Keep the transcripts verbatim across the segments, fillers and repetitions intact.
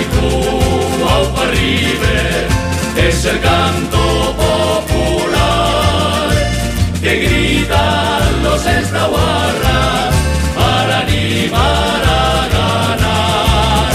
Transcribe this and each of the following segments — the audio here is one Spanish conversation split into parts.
Kaiku, aupa River, es el canto popular que gritan los estahuarras para animar a ganar.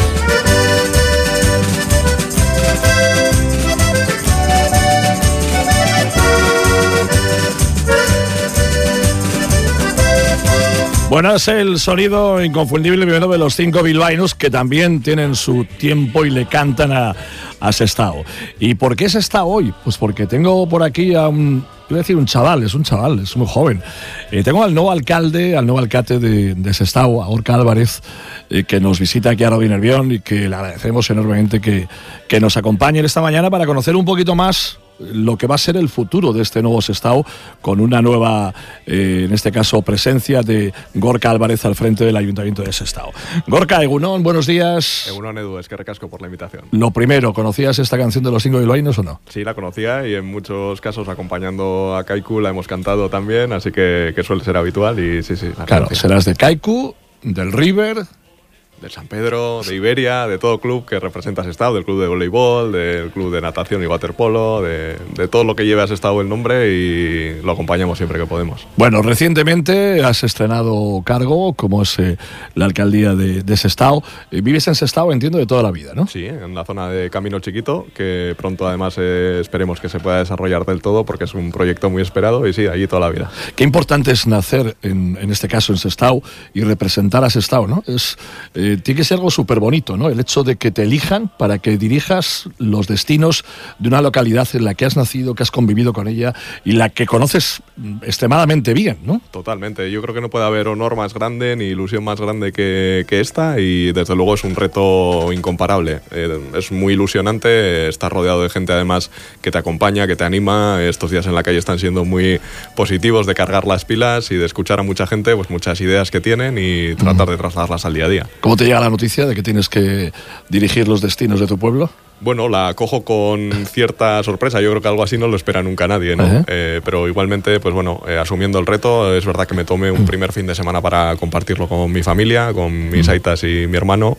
Bueno, es el sonido inconfundible primero de los cinco bilbaínos que también tienen su tiempo y le cantan a, a Sestao. ¿Y por qué Sestao hoy? Pues porque tengo por aquí a un, iba a decir un chaval, es un chaval, es muy joven. Eh, tengo al nuevo alcalde, al nuevo alcalde de, de Sestao, a Gorka Álvarez, eh, que nos visita aquí a Radio Nervión y que le agradecemos enormemente que, que nos acompañe esta mañana para conocer un poquito más lo que va a ser el futuro de este nuevo Sestao, con una nueva, eh, en este caso, presencia de Gorka Álvarez al frente del Ayuntamiento de Sestao. Gorka, Egunon, buenos días. Egunon, Edu, es que recasco por la invitación. Lo primero, ¿conocías esta canción de los cinco bilbaínos o no? Sí, la conocía y en muchos casos acompañando a Kaiku la hemos cantado también, así que, que suele ser habitual y sí, sí. La claro, conocía. Serás de Kaiku, del River, de San Pedro, de Iberia, de todo club que representa Sestao, del club de voleibol, del club de natación y waterpolo, de, de todo lo que lleve a Sestao el nombre, y lo acompañamos siempre que podemos. Bueno, recientemente has estrenado cargo, como es eh, la alcaldía de, de Sestao. Eh, vives en Sestao, entiendo, de toda la vida, ¿no? Sí, en la zona de Camino Chiquito, que pronto además eh, esperemos que se pueda desarrollar del todo, porque es un proyecto muy esperado, y sí, allí toda la vida. Qué importante es nacer, en, en este caso en Sestao, y representar a Sestao, ¿no? Es... Eh, tiene que ser algo súper bonito, ¿no? El hecho de que te elijan para que dirijas los destinos de una localidad en la que has nacido, que has convivido con ella y la que conoces extremadamente bien, ¿no? Totalmente. Yo creo que no puede haber honor más grande ni ilusión más grande que, que esta, y desde luego es un reto incomparable. Eh, es muy ilusionante estar rodeado de gente además que te acompaña, que te anima. Estos días en la calle están siendo muy positivos, de cargar las pilas y de escuchar a mucha gente, pues muchas ideas que tienen, y tratar uh-huh. de trasladarlas al día a día. ¿Cómo te llega la noticia de que tienes que dirigir los destinos de tu pueblo? Bueno, la cojo con cierta sorpresa. Yo creo que algo así no lo espera nunca nadie, ¿no? Uh-huh. Eh, pero igualmente, pues bueno, eh, asumiendo el reto, es verdad que me tomé un uh-huh. primer fin de semana para compartirlo con mi familia, con mis uh-huh. aitas y mi hermano,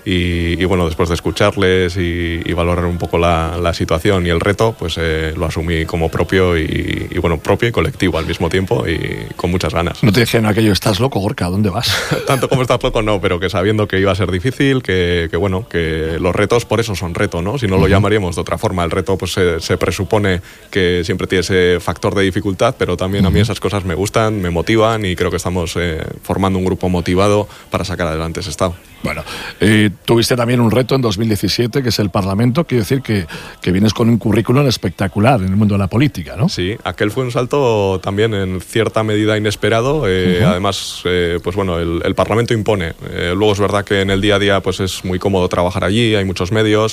y, y bueno, después de escucharles y, y valorar un poco la, la situación y el reto, pues eh, lo asumí como propio y, y bueno, propio y colectivo al mismo tiempo, y con muchas ganas. ¿No te dijeron aquello, estás loco, Gorka, ¿a dónde vas? Tanto como estás loco, no, pero que sabiendo que iba a ser difícil, que, que bueno, que los retos por eso son reto, ¿no? Si no lo llamaríamos de otra forma. El reto pues se, se presupone que siempre tiene ese factor de dificultad, pero también a mí esas cosas me gustan, me motivan, y creo que estamos eh, formando un grupo motivado para sacar adelante ese estado. Bueno, eh, tuviste también un reto en dos mil diecisiete, que es el Parlamento. Quiero decir que, que vienes con un currículum espectacular en el mundo de la política, ¿no? Sí, aquel fue un salto también en cierta medida inesperado. Eh, uh-huh. Además, eh, pues bueno, el, el Parlamento impone. Eh, luego es verdad que en el día a día pues es muy cómodo trabajar allí, hay muchos medios,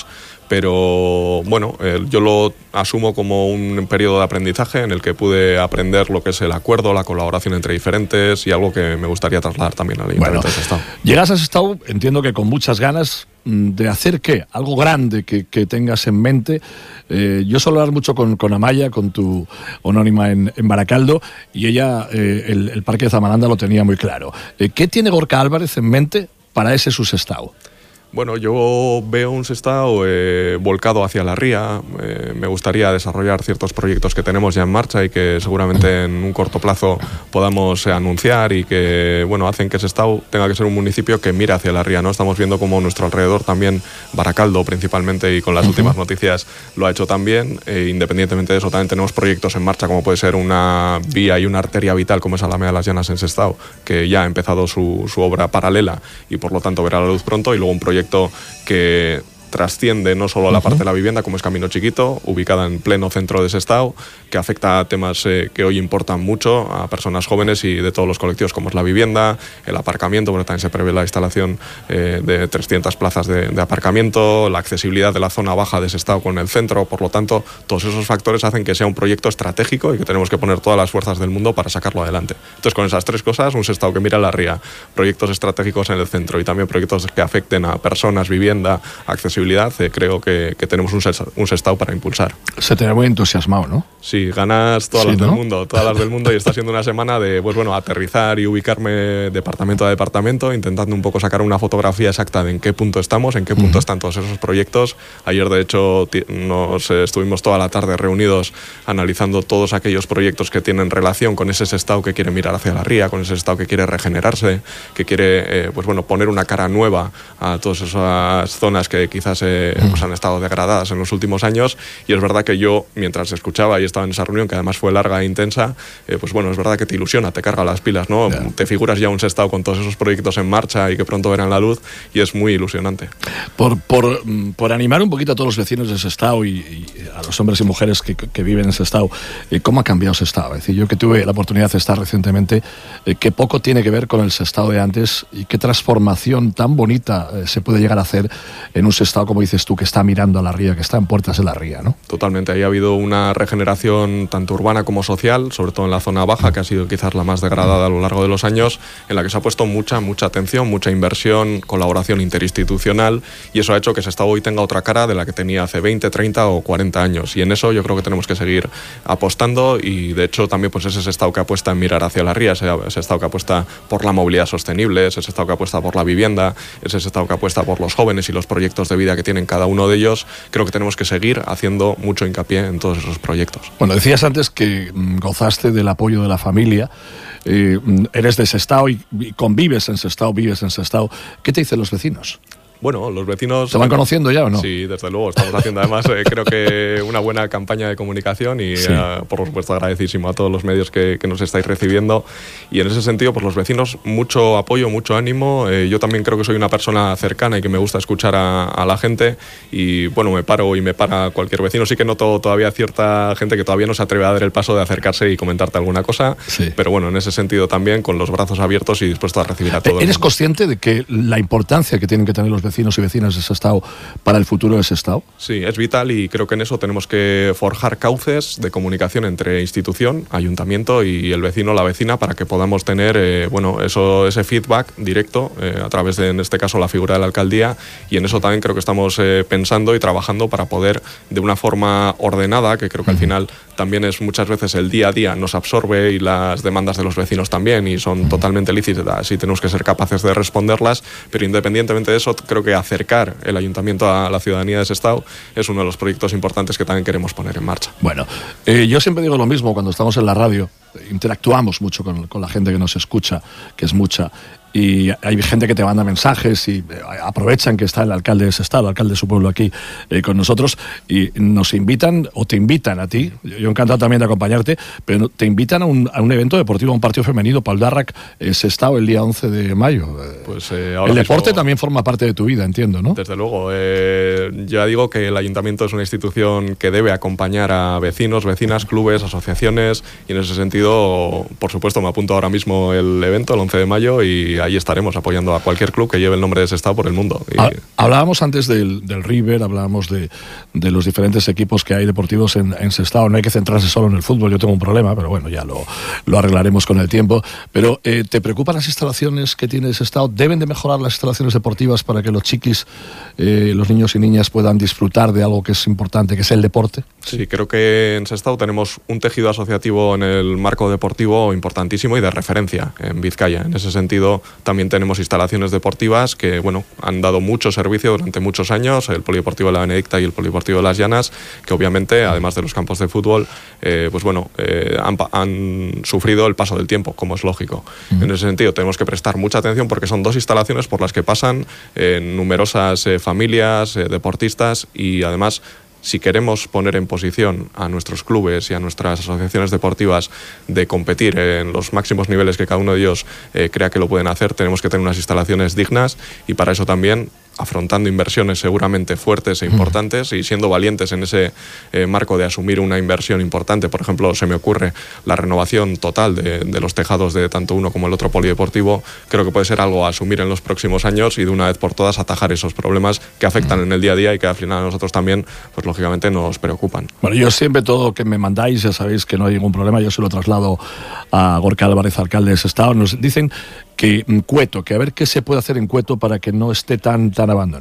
pero bueno, eh, yo lo asumo como un periodo de aprendizaje en el que pude aprender lo que es el acuerdo, la colaboración entre diferentes, y algo que me gustaría trasladar también al Ayuntamiento bueno, de Sestao. Llegas a Sestao, entiendo que con muchas ganas de hacer, ¿qué? Algo grande que, que tengas en mente. Eh, yo suelo hablar mucho con, con Amaya, con tu homónima en, en Baracaldo, y ella eh, el, el Parque de Zamaranda lo tenía muy claro. Eh, ¿Qué tiene Gorka Álvarez en mente para ese su Sestao? Bueno, yo veo un Sestao eh, volcado hacia la ría. Eh, me gustaría desarrollar ciertos proyectos que tenemos ya en marcha y que seguramente en un corto plazo podamos eh, anunciar, y que bueno, hacen que Sestao tenga que ser un municipio que mire hacia la ría, ¿no? Estamos viendo como nuestro alrededor también, Baracaldo principalmente, y con las uh-huh. últimas noticias lo ha hecho también. Eh, independientemente de eso, también tenemos proyectos en marcha, como puede ser una vía y una arteria vital como es Alameda de las Llanas en Sestao, que ya ha empezado su, su obra paralela y por lo tanto verá la luz pronto, y luego un proyecto que trasciende no solo a la uh-huh. parte de la vivienda, como es Camino Chiquito, ubicada en pleno centro de Sestao, que afecta a temas eh, que hoy importan mucho a personas jóvenes y de todos los colectivos, como es la vivienda, el aparcamiento, porque también se prevé la instalación eh, de trescientas plazas de, de aparcamiento, la accesibilidad de la zona baja de Sestao con el centro. Por lo tanto, todos esos factores hacen que sea un proyecto estratégico y que tenemos que poner todas las fuerzas del mundo para sacarlo adelante. Entonces, con esas tres cosas, un Sestao que mira la ría, proyectos estratégicos en el centro y también proyectos que afecten a personas, vivienda, accesibilidad posibilidad, eh, creo que, que tenemos un, un Sestao para impulsar. Se te ve muy entusiasmado, ¿no? Sí, ganas todas sí, las ¿no? del mundo, todas las del mundo, y está siendo una semana de, pues bueno, aterrizar y ubicarme departamento a departamento, intentando un poco sacar una fotografía exacta de en qué punto estamos, en qué punto uh-huh. están todos esos proyectos. Ayer, de hecho, nos eh, estuvimos toda la tarde reunidos analizando todos aquellos proyectos que tienen relación con ese Sestao que quiere mirar hacia la ría, con ese Sestao que quiere regenerarse, que quiere eh, pues bueno, poner una cara nueva a todas esas zonas que quizás eh, uh-huh. pues han estado degradadas en los últimos años. Y es verdad que yo, mientras escuchaba y estaba en esa reunión, que además fue larga e intensa, eh, pues bueno, es verdad que te ilusiona, te carga las pilas, ¿no? Yeah. Te figuras ya un Sestao con todos esos proyectos en marcha y que pronto verán la luz, y es muy ilusionante. Por, por, por animar un poquito a todos los vecinos de Sestao y, y a los hombres y mujeres que, que viven en Sestao, eh, ¿cómo ha cambiado Sestao? Es decir, yo que tuve la oportunidad de estar recientemente, eh, que poco tiene que ver con el Sestao de antes, y qué transformación tan bonita eh, se puede llegar a hacer en un Sestao, como dices tú, que está mirando a la ría, que está en puertas de la ría, ¿no? Totalmente, ahí ha habido una regeneración tanto urbana como social, sobre todo en la zona baja, que ha sido quizás la más degradada a lo largo de los años, en la que se ha puesto mucha, mucha atención, mucha inversión, colaboración interinstitucional, y eso ha hecho que Sestao hoy tenga otra cara de la que tenía hace veinte, treinta o cuarenta años, y en eso yo creo que tenemos que seguir apostando. Y de hecho también pues ese Sestao que apuesta en mirar hacia la ría, ese Sestao que apuesta por la movilidad sostenible, ese Sestao que apuesta por la vivienda, ese Sestao que apuesta por los jóvenes y los proyectos de vida que tienen cada uno de ellos. Creo que tenemos que seguir haciendo mucho hincapié en todos esos proyectos. Bueno, decías antes que mm, gozaste del apoyo de la familia, eh, eres de Sestao y, y convives en Sestao, vives en Sestao. ¿Qué te dicen los vecinos? Bueno, los vecinos... ¿Se van conociendo ya o no? Sí, desde luego. Estamos haciendo además, eh, creo que una buena campaña de comunicación y, sí. eh, por supuesto, agradecidísimo a todos los medios que, que nos estáis recibiendo. Y en ese sentido, pues los vecinos, mucho apoyo, mucho ánimo. Eh, yo también creo que soy una persona cercana y que me gusta escuchar a, a la gente. Y, bueno, me paro y me para cualquier vecino. Sí que noto todavía cierta gente que todavía no se atreve a dar el paso de acercarse y comentarte alguna cosa. Sí. Pero, bueno, en ese sentido también, con los brazos abiertos y dispuesto a recibir a todo el mundo. ¿Eres consciente de que la importancia que tienen que tener los vecinos y vecinas de Sestao para el futuro de Sestao? Sí, es vital, y creo que en eso tenemos que forjar cauces de comunicación entre institución, ayuntamiento y el vecino, la vecina, para que podamos tener eh, bueno, eso, ese feedback directo eh, a través de, en este caso, la figura de la alcaldía. Y en eso también creo que estamos eh, pensando y trabajando para poder, de una forma ordenada, que creo que al final también es muchas veces el día a día nos absorbe, y las demandas de los vecinos también, y son totalmente lícitas y tenemos que ser capaces de responderlas. Pero independientemente de eso, creo que acercar el ayuntamiento a la ciudadanía de Sestao es uno de los proyectos importantes que también queremos poner en marcha. Bueno, eh, yo siempre digo lo mismo cuando estamos en la radio, interactuamos mucho con, con la gente que nos escucha, que es mucha, y hay gente que te manda mensajes y aprovechan que está el alcalde de Sestao, el alcalde de su pueblo aquí eh, con nosotros, y nos invitan o te invitan a ti, yo encantado también de acompañarte, pero te invitan a un, a un evento deportivo, a un partido femenino, Pauldarrac eh, Sestao, el día once de mayo. Pues, eh, ahora el deporte mismo, también forma parte de tu vida, entiendo, ¿no? Desde luego. Eh, ya digo que el ayuntamiento es una institución que debe acompañar a vecinos, vecinas, clubes, asociaciones, y en ese sentido, por supuesto, me apunto ahora mismo el evento, el once de mayo, y ahí estaremos apoyando a cualquier club que lleve el nombre de Sestao por el mundo. Y... Hablábamos antes del, del River, hablábamos de, de los diferentes equipos que hay deportivos en, en Sestao. No hay que centrarse solo en el fútbol, yo tengo un problema, pero bueno, ya lo, lo arreglaremos con el tiempo. Pero eh, ¿te preocupan las instalaciones que tiene Sestao? ¿Deben de mejorar las instalaciones deportivas para que los chiquis, eh, los niños y niñas puedan disfrutar de algo que es importante, que es el deporte? Sí, creo que en Sestao tenemos un tejido asociativo en el marco deportivo importantísimo y de referencia en Vizcaya. En ese sentido, también tenemos instalaciones deportivas que, bueno, han dado mucho servicio durante muchos años, el Polideportivo de la Benedicta y el Polideportivo de las Llanas, que obviamente, además de los campos de fútbol, eh, pues bueno, eh, han, han sufrido el paso del tiempo, como es lógico. Uh-huh. En ese sentido, tenemos que prestar mucha atención porque son dos instalaciones por las que pasan eh, numerosas eh, familias, eh, deportistas, y además, si queremos poner en posición a nuestros clubes y a nuestras asociaciones deportivas de competir en los máximos niveles que cada uno de ellos eh, crea que lo pueden hacer, tenemos que tener unas instalaciones dignas, y para eso también afrontando inversiones seguramente fuertes e importantes y siendo valientes en ese eh, marco de asumir una inversión importante. Por ejemplo, se me ocurre la renovación total de, de los tejados de tanto uno como el otro polideportivo. Creo que puede ser algo a asumir en los próximos años y de una vez por todas atajar esos problemas que afectan en el día a día y que al final a nosotros también, pues lógicamente, nos preocupan. Bueno, yo siempre todo lo que me mandáis, ya sabéis que no hay ningún problema, yo se lo traslado a Gorka Álvarez, alcalde de Sestao. Nos dicen que Cueto, que a ver qué se puede hacer en Cueto para que no esté tan, tan abandonado.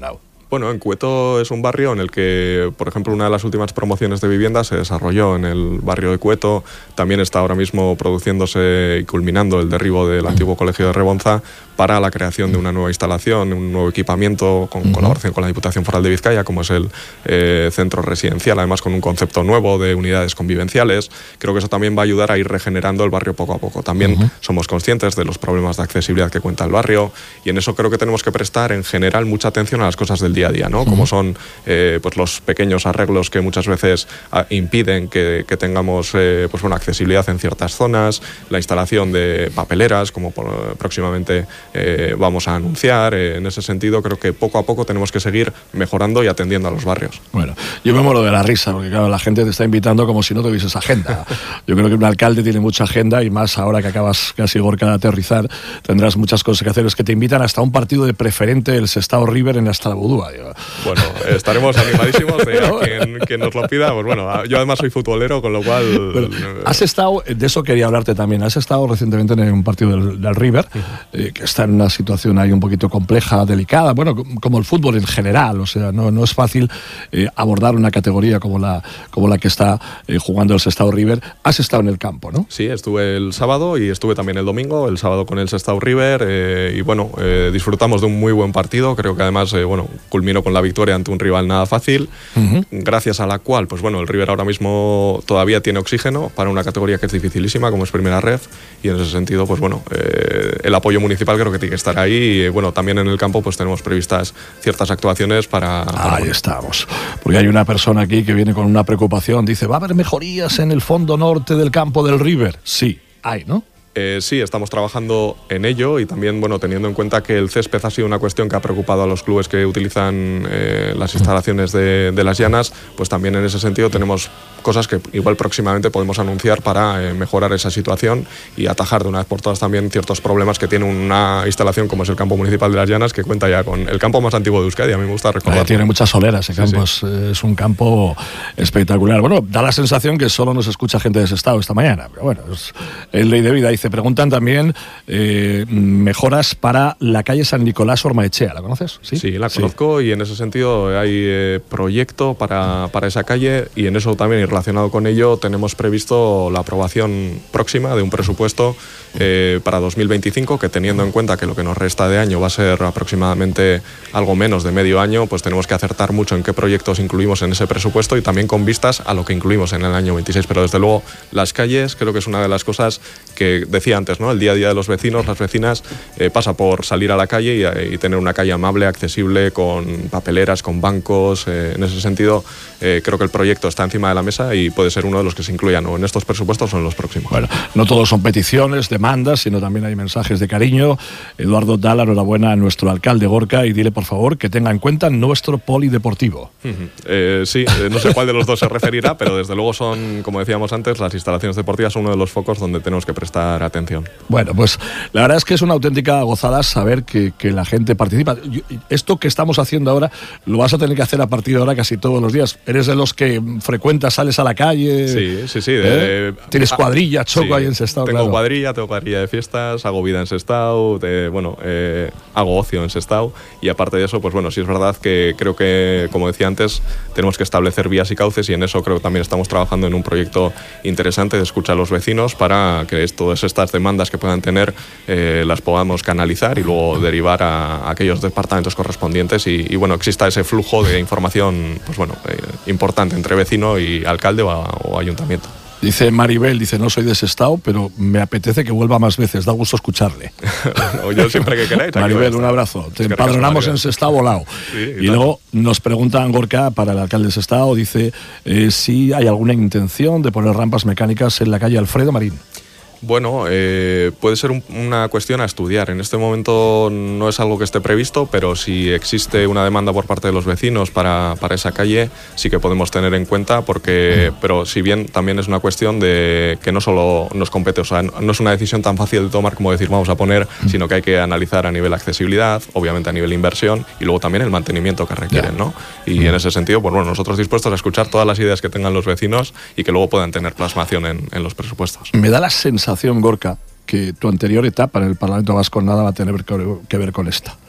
Bueno, en Cueto es un barrio en el que, por ejemplo, una de las últimas promociones de vivienda se desarrolló en el barrio de Cueto. También está ahora mismo produciéndose y culminando el derribo del antiguo colegio de Rebonza para la creación de una nueva instalación, un nuevo equipamiento con uh-huh. colaboración con la Diputación Foral de Vizcaya, como es el eh, centro residencial, además con un concepto nuevo de unidades convivenciales. Creo que eso también va a ayudar a ir regenerando el barrio poco a poco. También uh-huh. somos conscientes de los problemas de accesibilidad que cuenta el barrio, y en eso creo que tenemos que prestar en general mucha atención a las cosas del día a día, ¿no? Como uh-huh. son eh, pues los pequeños arreglos que muchas veces a, impiden que, que tengamos eh, pues una accesibilidad en ciertas zonas, la instalación de papeleras, como por, próximamente eh, vamos a anunciar. Eh, en ese sentido, creo que poco a poco tenemos que seguir mejorando y atendiendo a los barrios. Bueno, yo me muero de la risa, porque claro, la gente te está invitando como si no tuvieses agenda. Yo creo que un alcalde tiene mucha agenda, y más ahora que acabas casi, Gorka, de aterrizar, tendrás muchas cosas que hacer. Es que te invitan hasta un partido de preferente el Sestao River en la Estrabudúa. Bueno, estaremos animadísimos de a quien, quien nos lo pida. Pues bueno, yo además soy futbolero, con lo cual... Pero has estado, de eso quería hablarte también, has estado recientemente en un partido del, del River, uh-huh. eh, que está en una situación ahí un poquito compleja, delicada, bueno, como el fútbol en general, o sea, no, no es fácil eh, abordar una categoría como la, como la que está eh, jugando el Sestao River. Has estado en el campo, ¿no? Sí, estuve el sábado y estuve también el domingo, el sábado con el Sestao River, eh, y bueno, eh, disfrutamos de un muy buen partido. Creo que además, eh, bueno, culminó con la victoria ante un rival nada fácil, uh-huh. gracias a la cual, pues bueno, el River ahora mismo todavía tiene oxígeno para una categoría que es dificilísima, como es Primera Ref, y en ese sentido, pues bueno, eh, el apoyo municipal creo que tiene que estar ahí, y bueno, también en el campo pues tenemos previstas ciertas actuaciones para... para ahí bueno. estamos, porque hay una persona aquí que viene con una preocupación, dice, ¿va a haber mejorías en el fondo norte del campo del River? Sí, hay, ¿no? Eh, sí, estamos trabajando en ello, y también, bueno, teniendo en cuenta que el césped ha sido una cuestión que ha preocupado a los clubes que utilizan eh, las instalaciones de, de las llanas, pues también en ese sentido tenemos cosas que igual próximamente podemos anunciar para eh, mejorar esa situación y atajar de una vez por todas también ciertos problemas que tiene una instalación como es el campo municipal de las Llanas, que cuenta ya con el campo más antiguo de Euskadi. A mí me gusta recordar. Eh, tiene muchas soleras, ese campo sí, sí. Es, es un campo espectacular. Bueno, da la sensación que solo nos escucha gente de Sestao esta mañana, pero bueno, es el ley de vida. Dice, preguntan también eh, mejoras para la calle San Nicolás Ormaechea, ¿la conoces? Sí, sí la conozco, sí. Y en ese sentido hay eh, proyecto para, para esa calle, y en eso también, y relacionado con ello, tenemos previsto la aprobación próxima de un presupuesto eh, para dos mil veinticinco, que teniendo en cuenta que lo que nos resta de año va a ser aproximadamente algo menos de medio año, pues tenemos que acertar mucho en qué proyectos incluimos en ese presupuesto, y también con vistas a lo que incluimos en el año veintiséis. Pero desde luego las calles creo que es una de las cosas que decía antes, ¿no? El día a día de los vecinos, las vecinas, eh, pasa por salir a la calle y, y tener una calle amable, accesible, con papeleras, con bancos. Eh, en ese sentido, eh, creo que el proyecto está encima de la mesa y puede ser uno de los que se incluyan o en estos presupuestos o en los próximos. Bueno, no todos son peticiones, demandas, sino también hay mensajes de cariño. Eduardo, da la enhorabuena a nuestro alcalde Gorka y dile, por favor, que tenga en cuenta nuestro polideportivo. Uh-huh. eh, sí, eh, no sé cuál de los dos se referirá, pero desde luego son, como decíamos antes, las instalaciones deportivas son uno de los focos donde tenemos que prestar atención. Bueno, pues la verdad es que es una auténtica gozada saber que, que la gente participa. Yo, esto que estamos haciendo ahora lo vas a tener que hacer a partir de ahora casi todos los días. ¿Eres de los que frecuentas, sales a la calle? Sí, sí, sí. De, ¿Eh? ¿Tienes cuadrilla, choco sí, ahí en Sestao? Tengo claro. cuadrilla, tengo cuadrilla de fiestas, hago vida en Sestao, de, bueno, eh, hago ocio en Sestao, y aparte de eso, pues bueno, sí es verdad que creo que, como decía antes, tenemos que establecer vías y cauces, y en eso creo que también estamos trabajando en un proyecto interesante de escucha a los vecinos para que todas estas demandas que puedan tener eh, las podamos canalizar y luego derivar a, a aquellos departamentos correspondientes, y, y bueno, exista ese flujo de información, pues bueno, eh, importante entre vecino y alcalde o, o ayuntamiento. Dice Maribel, dice, no soy de Sestao, pero me apetece que vuelva más veces, da gusto escucharle. No, yo siempre que queráis. Maribel, un abrazo. Te empadronamos en Sestao volado. Sí, y, y luego nos preguntan, Gorka, para el alcalde de Sestao, dice, eh, si hay alguna intención de poner rampas mecánicas en la calle Alfredo Marín. Bueno, eh, puede ser un, una cuestión a estudiar. En este momento no es algo que esté previsto, pero si existe una demanda por parte de los vecinos para, para esa calle, sí que podemos tener en cuenta, porque, pero si bien también es una cuestión de que no solo nos compete, o sea, no es una decisión tan fácil de tomar como decir vamos a poner, sino que hay que analizar a nivel accesibilidad, obviamente a nivel inversión, y luego también el mantenimiento que requieren, ¿no? Y en ese sentido, pues bueno, nosotros dispuestos a escuchar todas las ideas que tengan los vecinos y que luego puedan tener plasmación en, en los presupuestos. Me da la sensación, Gorka, que tu anterior etapa en el Parlamento Vasco nada va a tener que ver con esta.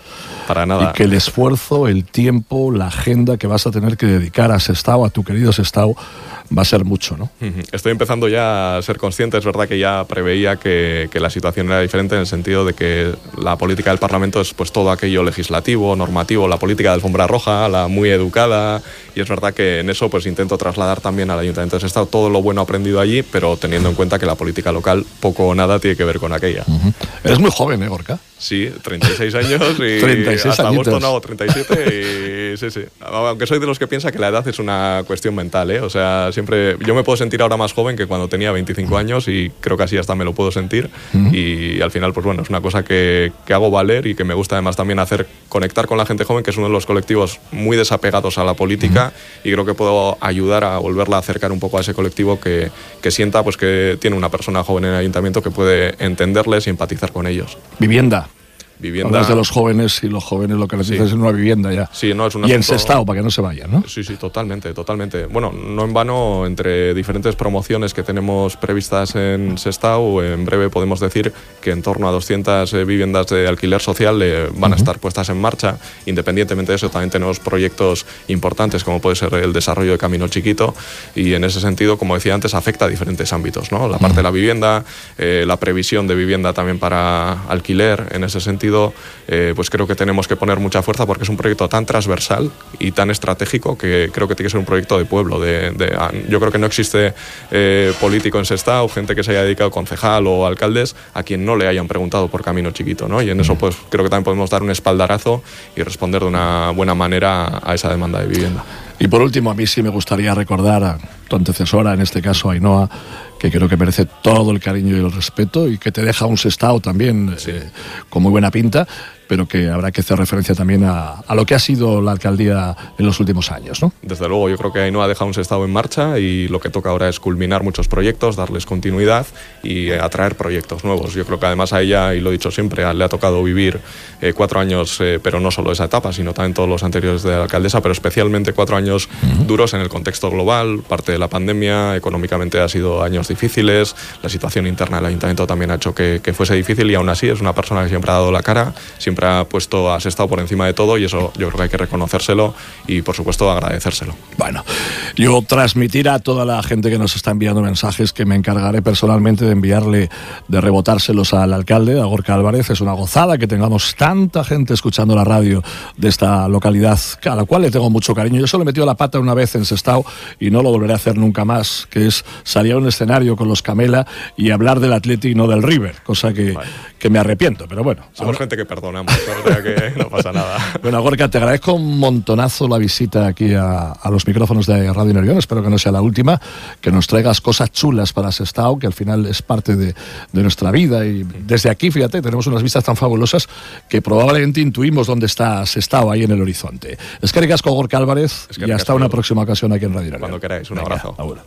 Para nada. Y que el esfuerzo, el tiempo, la agenda que vas a tener que dedicar a Sestao, a tu querido Sestao, va a ser mucho, ¿no? Estoy empezando ya a ser consciente. Es verdad que ya preveía que, que la situación era diferente en el sentido de que la política del Parlamento es pues todo aquello legislativo, normativo, la política de alfombra roja, la muy educada, y es verdad que en eso pues intento trasladar también al Ayuntamiento de Sestao todo lo bueno aprendido allí, pero teniendo en cuenta que la política local poco o nada tiene que ver con aquella. Uh-huh. Eres muy joven, ¿eh, Gorka? Sí, treinta y seis años y treinta y seis hasta añitos. agosto no hago treinta y siete y sí, sí. Aunque soy de los que piensa que la edad es una cuestión mental, ¿eh? O sea, siempre yo me puedo sentir ahora más joven que cuando tenía veinticinco años y creo que así hasta me lo puedo sentir uh-huh. y al final, pues bueno, es una cosa que, que hago valer y que me gusta además también hacer conectar con la gente joven, que es uno de los colectivos muy desapegados a la política uh-huh. y creo que puedo ayudar a volverla a acercar un poco a ese colectivo que, que sienta pues que tiene una persona joven en el ayuntamiento que puede entenderles y empatizar con ellos. Vivienda. Vivienda. Hablas de los jóvenes y los jóvenes lo que necesitan sí. es una vivienda ya. Sí, no, es un y asunto... en Sestao, para que no se vayan, ¿no? Sí, sí, totalmente, totalmente. Bueno, no en vano, entre diferentes promociones que tenemos previstas en Sestao, en breve podemos decir que en torno a doscientas eh, viviendas de alquiler social eh, van uh-huh. a estar puestas en marcha. Independientemente de eso, también tenemos proyectos importantes, como puede ser el desarrollo de Camino Chiquito, y en ese sentido, como decía antes, afecta a diferentes ámbitos, ¿no? La parte uh-huh. de la vivienda, eh, la previsión de vivienda también para alquiler, en ese sentido, Eh, pues creo que tenemos que poner mucha fuerza porque es un proyecto tan transversal y tan estratégico que creo que tiene que ser un proyecto de pueblo. De, de, yo creo que no existe eh, político en Sestao, gente que se haya dedicado, concejal o alcaldes, a quien no le hayan preguntado por Camino Chiquito, ¿no? Y en eso pues creo que también podemos dar un espaldarazo y responder de una buena manera a esa demanda de vivienda. Y por último, a mí sí me gustaría recordar a tu antecesora, en este caso a Ainhoa, que creo que merece todo el cariño y el respeto y que te deja un Sestao también sí. eh, con muy buena pinta, pero que habrá que hacer referencia también a, a lo que ha sido la alcaldía en los últimos años, ¿no? Desde luego, yo creo que Ainhoa ha dejado un Sestao en marcha y lo que toca ahora es culminar muchos proyectos, darles continuidad y eh, atraer proyectos nuevos. Yo creo que además a ella, y lo he dicho siempre, le ha tocado vivir eh, cuatro años, eh, pero no solo esa etapa, sino también todos los anteriores de la alcaldesa, pero especialmente cuatro años uh-huh. duros en el contexto global, parte de la pandemia, económicamente ha sido años difíciles, la situación interna del ayuntamiento también ha hecho que, que fuese difícil y aún así es una persona que siempre ha dado la cara, siempre ha puesto a Sestao por encima de todo y eso yo creo que hay que reconocérselo y por supuesto agradecérselo. Bueno, yo transmitir a toda la gente que nos está enviando mensajes que me encargaré personalmente de enviarle, de rebotárselos al alcalde, a Gorka Álvarez. Es una gozada que tengamos tanta gente escuchando la radio de esta localidad, a la cual le tengo mucho cariño. Yo solo he metido la pata una vez en Sestao y no lo volveré a hacer nunca más, que es salir a un escenario con los Camela y hablar del Atleti y no del River, cosa que, vale. que me arrepiento, pero bueno. Somos ahora... gente que perdonamos, o sea que no pasa nada. Bueno, Gorka, te agradezco un montonazo la visita aquí a, a los micrófonos de Radio Nervión, espero que no sea la última, que nos traigas cosas chulas para Sestao, que al final es parte de, de nuestra vida y desde aquí, fíjate, tenemos unas vistas tan fabulosas que probablemente intuimos dónde está Sestao ahí en el horizonte. Es que ricasco, Gorka Álvarez, y hasta una próxima ocasión aquí en Radio Nervión. Cuando queráis, un Venga, abrazo. Ahora.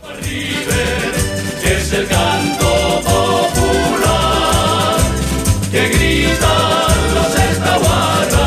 Es el canto popular que gritan los estaguarras.